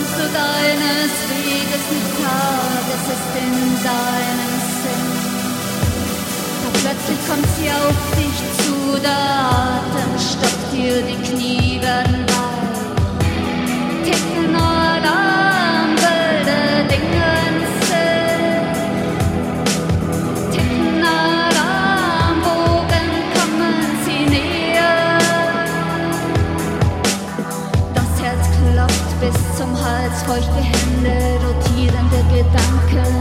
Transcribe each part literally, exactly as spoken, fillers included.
kommst du deines Weges nicht klar, das ist in deinem Sinn. Doch plötzlich kommt sie auf dich zu, der Atem stoppt dir, die Knie werden weich. Ticken Alarm, wilde Dinge ins Sinn. Ticken Alarm, Bogen kommen sie näher. Das Herz klopft bis zum Hals, feuchte Hände, rotierende Gedanken.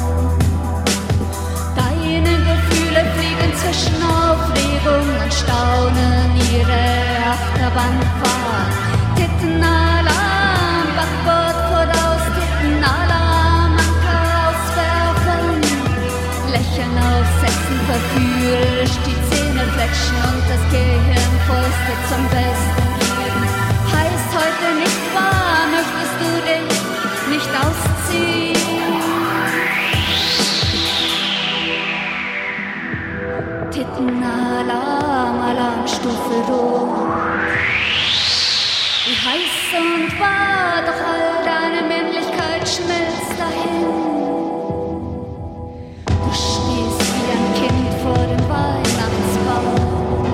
Deine Gefühle fliegen zwischen Aufregung und Staunen, ihre Achterbahnfahrt. Tittenalarm, Backbord voraus, Tittenalarm, Anker auswerfen. Lächeln aufsetzen, verführerisch, die Zähne fletschen und das Gehirn Fäuste zum Besten geben. Heißt heute nicht wahr, möchtest du dich nicht ausziehen? Tittenalarm, Alarmstufe rot. Wie heiß und wahr, doch all deine Männlichkeit schmilzt dahin. Du stehst wie ein Kind vor dem Weihnachtsbaum.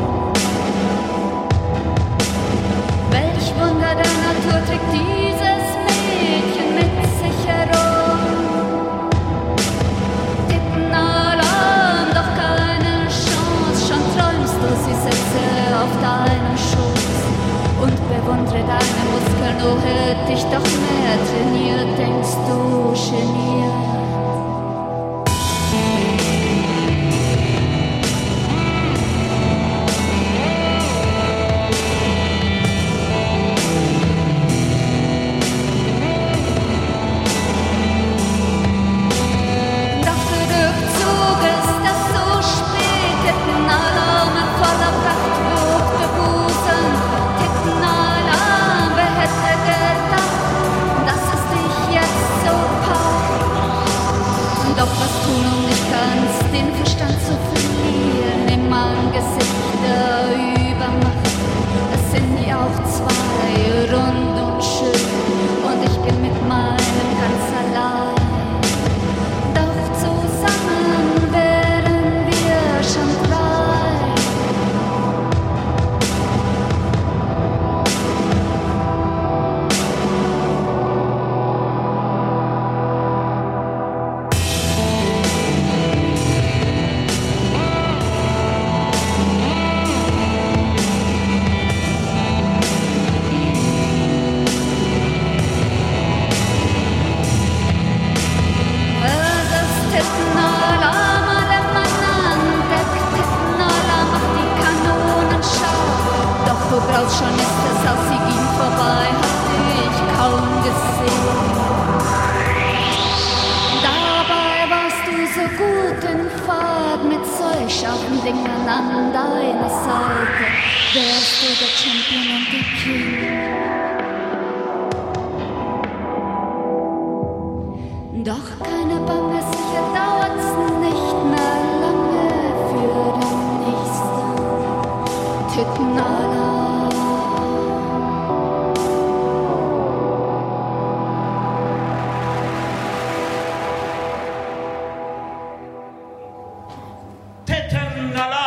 Welch Wunder der Natur trägt dieses Mädchen mit sich herum. Tittenalarm, doch keine Chance, schon träumst du, sie sitze auf deinem Schoß und bewundere deine Muskeln, oh hätt ich doch mehr trainiert, denkst du geniert. Tittenalarm!